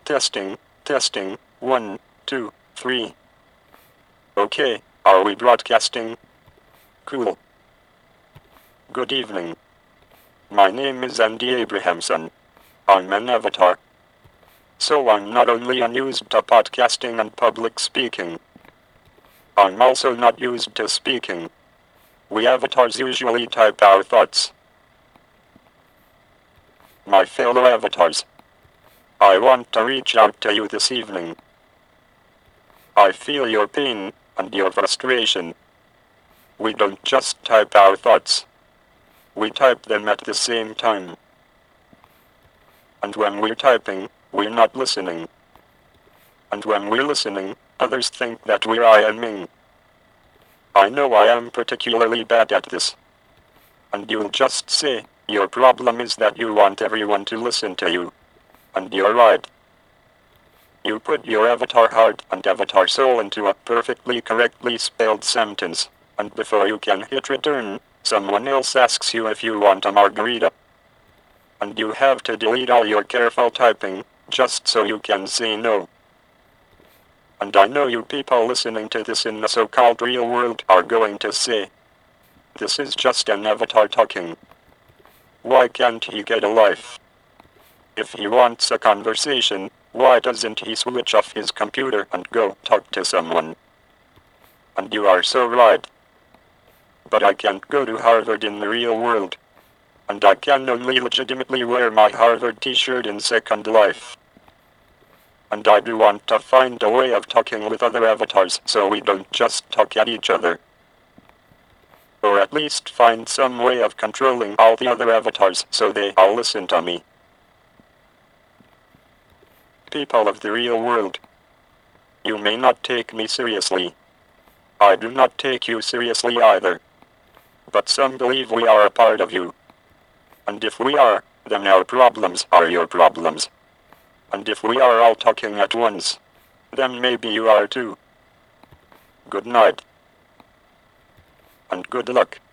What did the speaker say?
Testing, testing, 1, 2, 3. Okay, are we broadcasting? Cool. Good evening. My name is Andy Abrahamson. I'm an avatar. So I'm not only unused to podcasting and public speaking. I'm also not used to speaking. We avatars usually type our thoughts. My fellow avatars, I want to reach out to you this evening. I feel your pain and your frustration. We don't just type our thoughts. We type them at the same time. And when we're typing, we're not listening. And when we're listening, others think that we're IMing. I know I am particularly bad at this. And you'll just say, your problem is that you want everyone to listen to you. And you're right. You put your avatar heart and avatar soul into a perfectly correctly spelled sentence, and before you can hit return, someone else asks you if you want a margarita. And you have to delete all your careful typing, just so you can say no. And I know you people listening to this in the so-called real world are going to say, this is just an avatar talking. Why can't he get a life? If he wants a conversation, why doesn't he switch off his computer and go talk to someone? And you are so right. But I can't go to Harvard in the real world. And I can only legitimately wear my Harvard t-shirt in Second Life. And I do want to find a way of talking with other avatars so we don't just talk at each other. Or at least find some way of controlling all the other avatars so they all listen to me. People of the real world, you may not take me seriously. I do not take you seriously either. But some believe we are a part of you. And if we are, then our problems are your problems. And if we are all talking at once, then maybe you are too. Good night. And good luck.